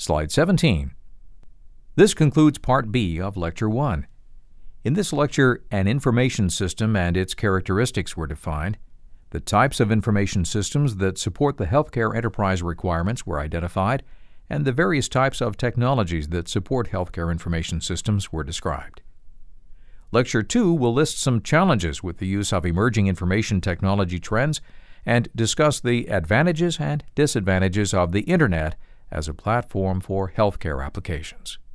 Slide 17. This concludes Part B of Lecture 1. In this lecture, an information system and its characteristics were defined. The types of information systems that support the healthcare enterprise requirements were identified, and the various types of technologies that support healthcare information systems were described. Lecture 2 will list some challenges with the use of emerging information technology trends and discuss the advantages and disadvantages of the Internet as a platform for healthcare applications.